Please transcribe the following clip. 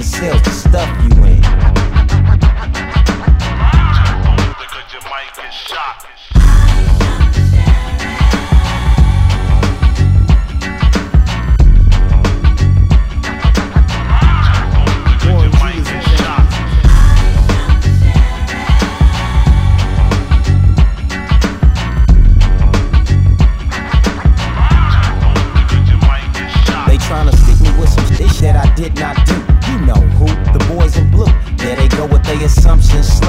for sale to stuff you in. Because you might get shot. That I did not do. You know who, the boys in blue. There they go with their assumptions.